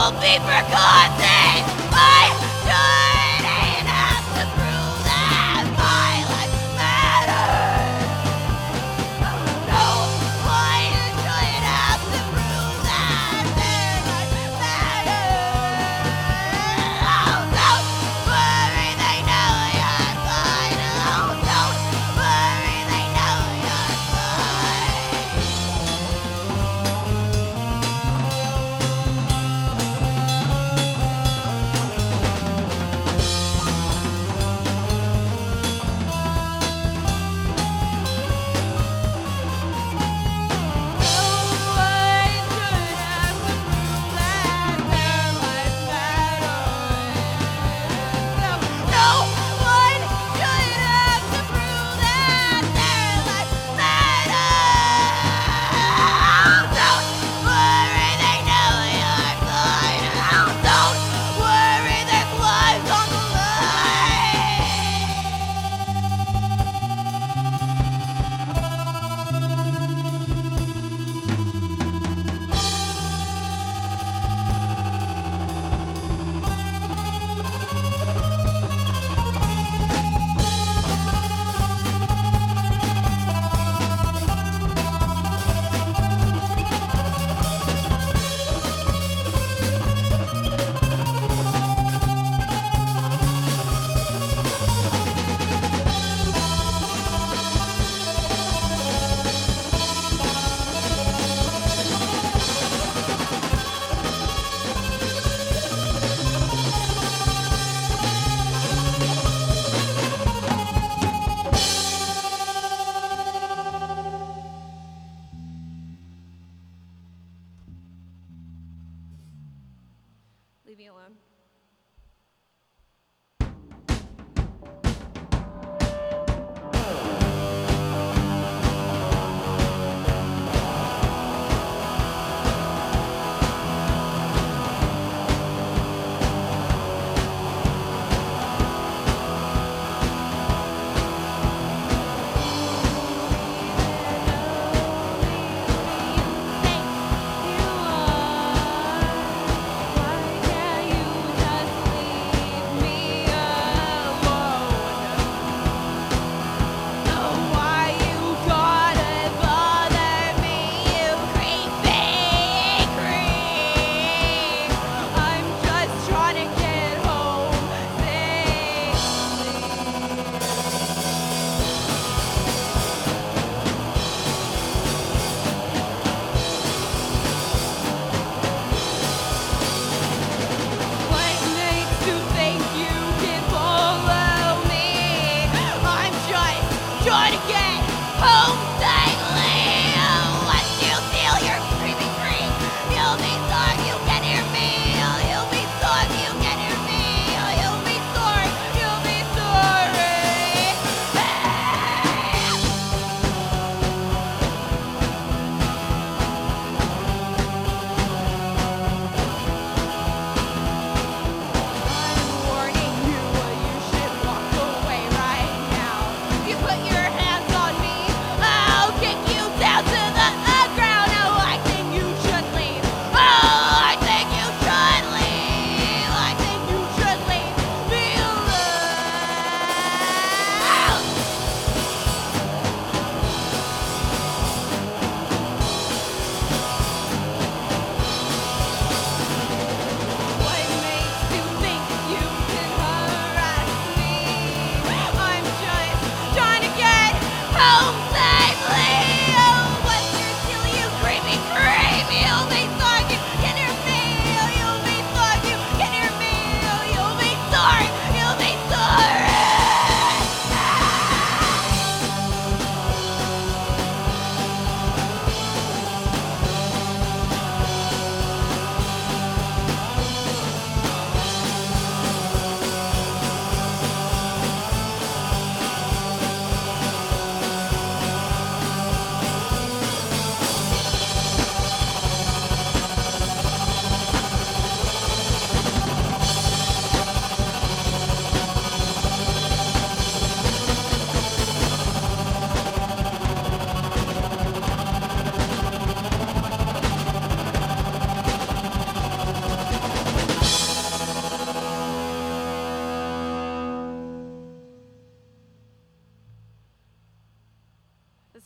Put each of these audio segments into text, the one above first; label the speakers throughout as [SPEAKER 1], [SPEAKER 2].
[SPEAKER 1] be forgotten. I shouldn't have to prove that my life matters. No one should have to prove that their life matters. Oh, don't worry, they know you're fine. Oh, don't worry, they know you're fine. Leave me alone. Why can't you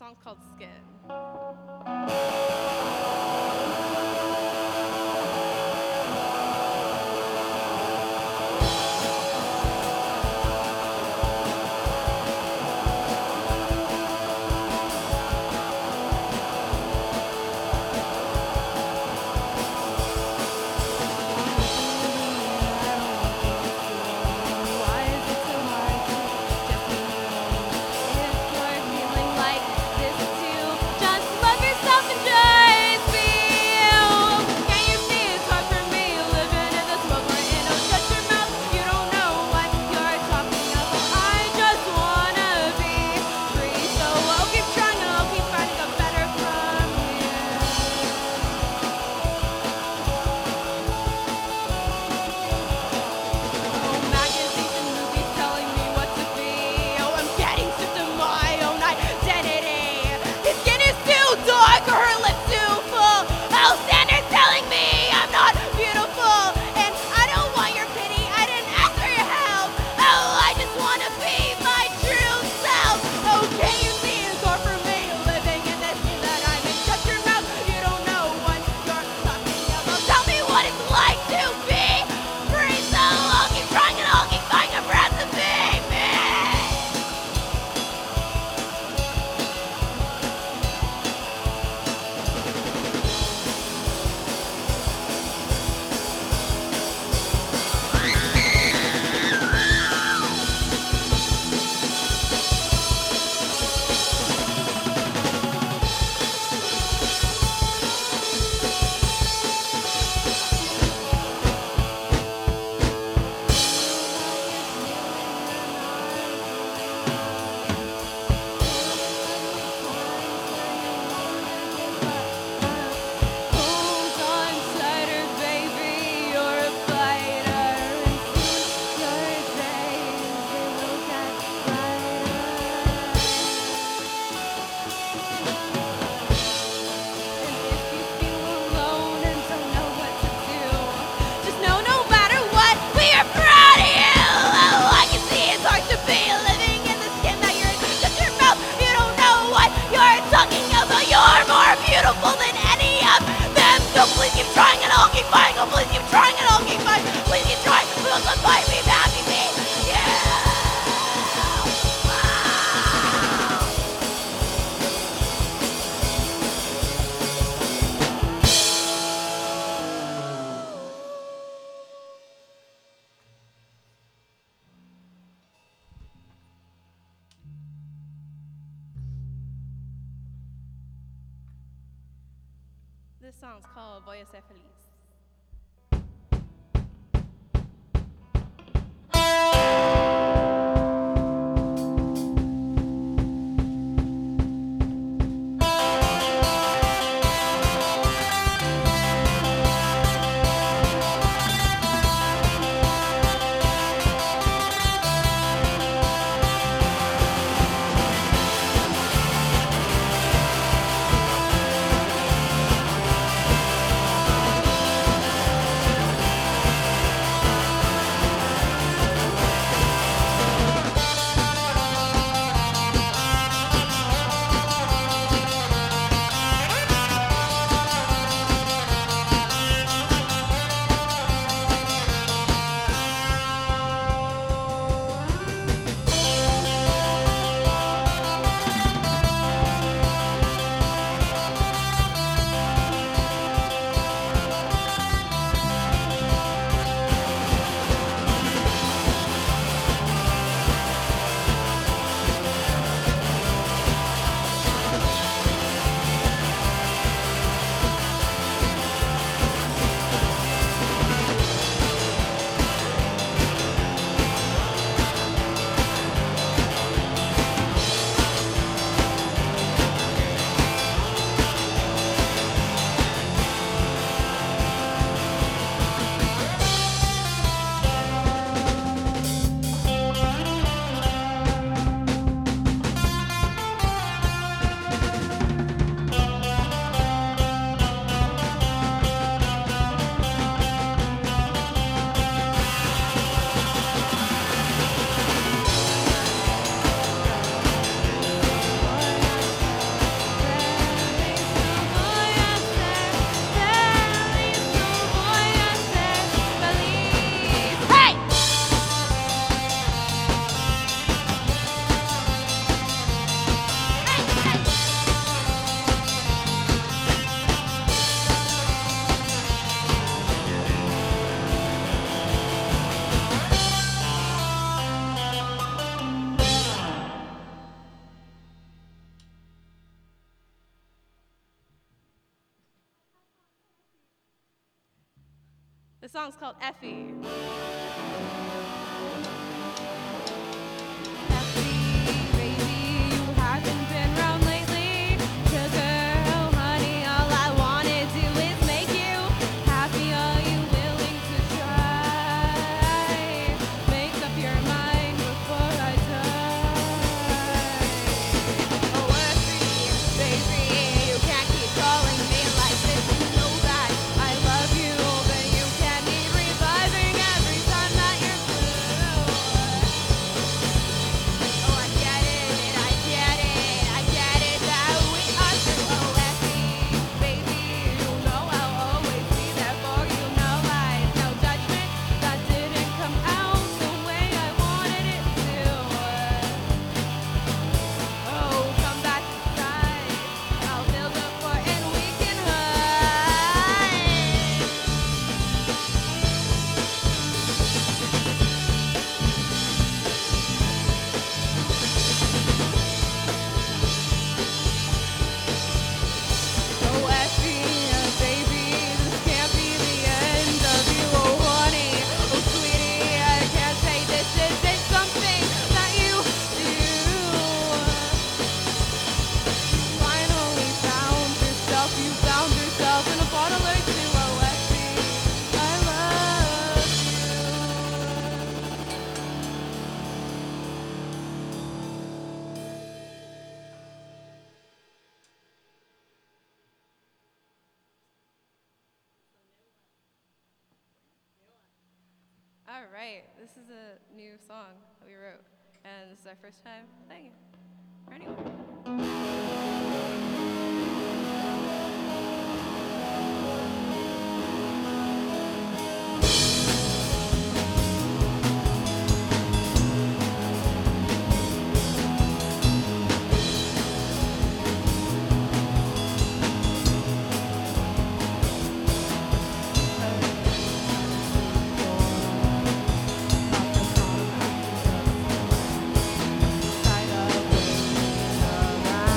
[SPEAKER 1] song's called Skin.
[SPEAKER 2] Why is it so hard to just be me? If you're feeling like this too, just love yourself and just be you. Can you see it's hard for me living in this world we're in? Oh, shut your mouth, you don't know what you're talking about. I just wanna be free, so I'll keep trying and I'll keep finding a better from you. Magazines and movies telling me what to be. Oh, I'm getting sick of my own identity. His skin is too dark or her lips too full. Oh, standards telling me I'm not beautiful. And I don't want your pity, I didn't ask for your help. Oh, I just want to be my true self. Oh, can you see it's hard for me living in this skin that I'm in? Shut your mouth, you don't know what you're talking about. Tell me what it's like to be free, so I'll keep trying and I'll keep finding a breath to be me. Hold on tighter, baby, you're a fighter, and soon your days they will get brighter. And if you feel alone and don't know what to do, just know no matter what, we are proud of you. Oh, I can see it's hard to be living in the skin that you're in. Shut your mouth, you don't know what you're talking about. You're more beautiful than any of them. So please keep trying and I'll keep fighting. Oh, please keep trying and I'll keep fighting. Please keep trying. Please don't fight me, happy me. Yeah.
[SPEAKER 1] This song's called Voy a ser feliz.
[SPEAKER 2] Hold
[SPEAKER 1] The song's called Effie. All right, this is a new song that we wrote, and this is our first time playing it for anyone.
[SPEAKER 2] Side of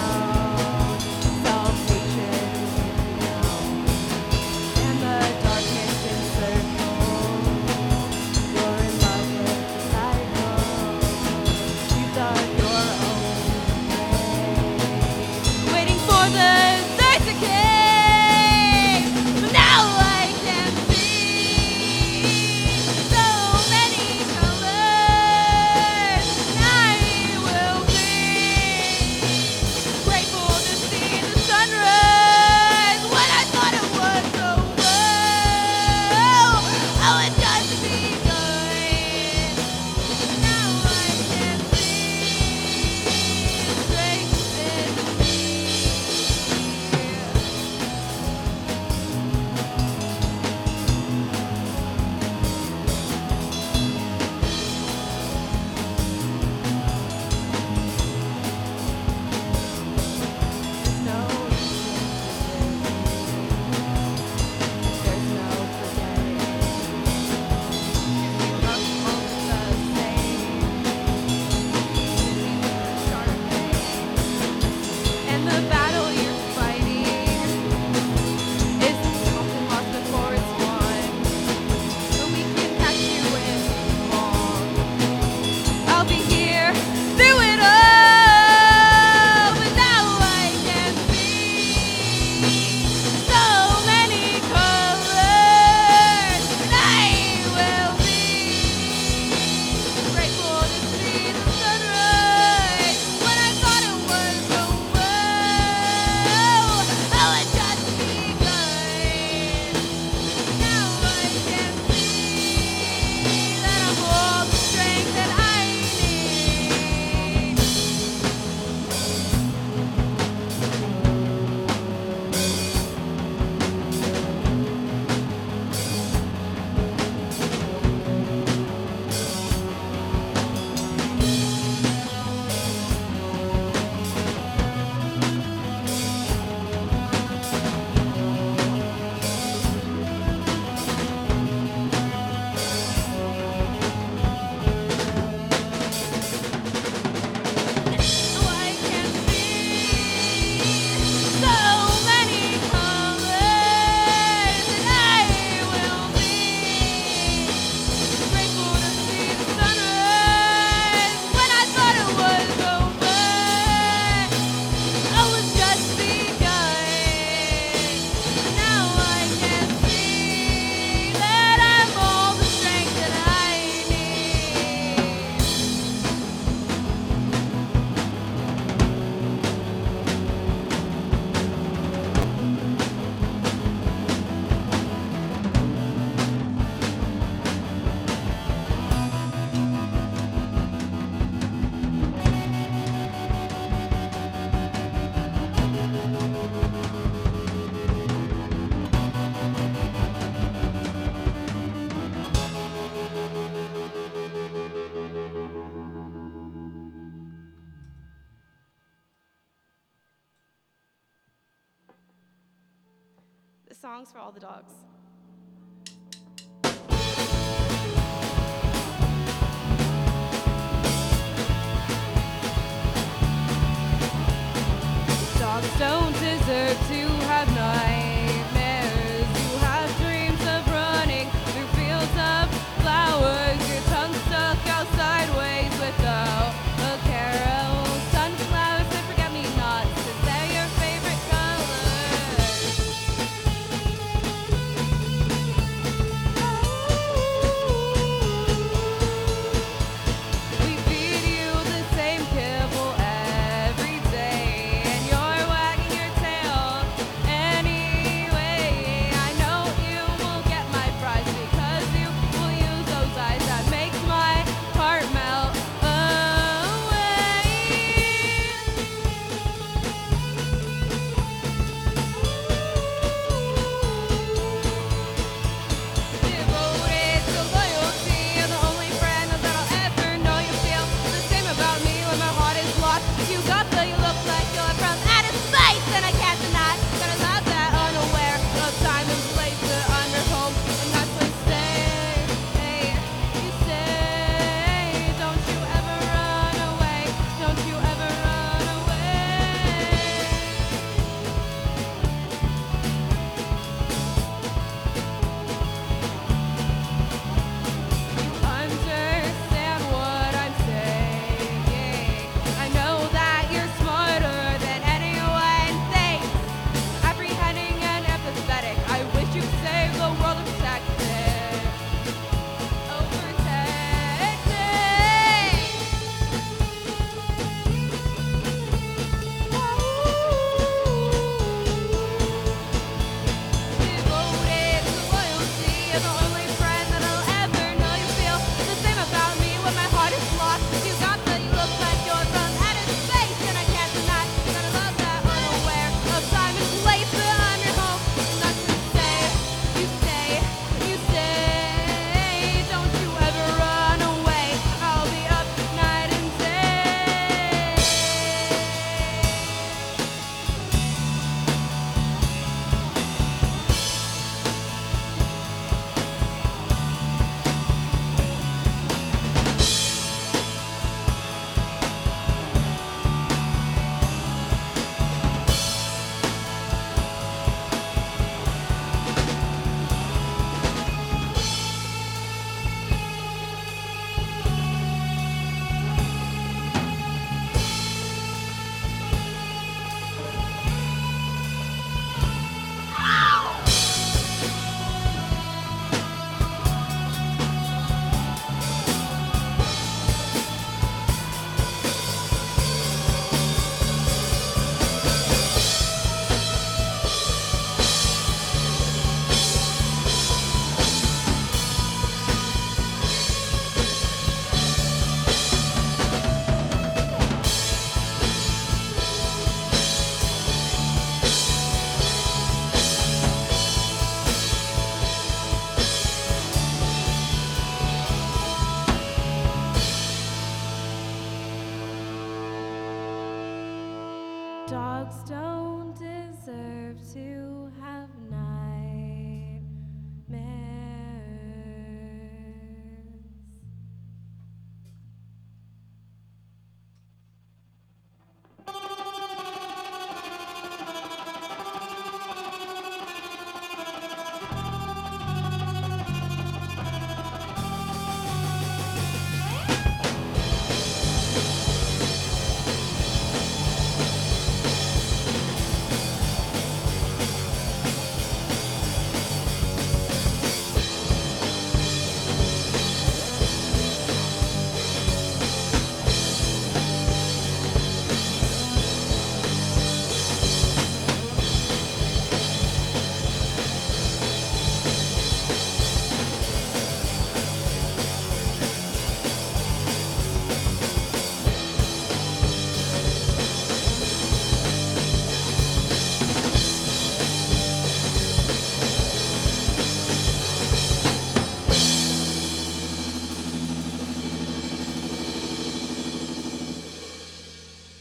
[SPEAKER 1] This song's for all the dogs. Dogs don't deserve to have nightmares. You have dreams of running through fields of flowers. Your tongue stuck out sideways without a care. Sunflowers and forget-me-nots, 'cause they're your favorite colors. We feed you the same kibble every day, and you're wagging your tail anyway. I know you will get my prize because you will use those eyes that makes my heart melt away. Devoted to loyalty, and the only friend that I'll ever know. You feel the same about me when my heart is lost. You got the you look like you're from outer space, and I can't deny that I love that unaware of time and place that I'm your home, and that's what stay. Hey, you say, don't you ever run away, don't you ever run away. Understand what I'm saying. I know that you're smarter than anyone thinks. Apprehending and empathetic. I wish you'd save the world and protect it. Oh, protect it. Devoted to loyalty, and the only friend that I'll ever know. You feel the same about me when my heart is lost. You got the you look like you're from outer space, and I can't deny that I love that unaware of time and place that I'm your home. And that's what you say, you say, don't you ever run away. I'll be up night and day. Dogs don't deserve to have nightmares.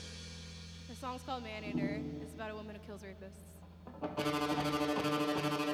[SPEAKER 1] The song's called Man Eater. It's about a woman who kills rapists.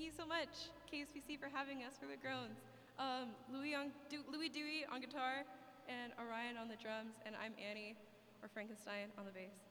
[SPEAKER 3] Thank you so much, KSPC, for having us for the Groans. Louis Dewey on guitar, and Orion on the drums, and I'm Annie, or Frankenstein, on the bass.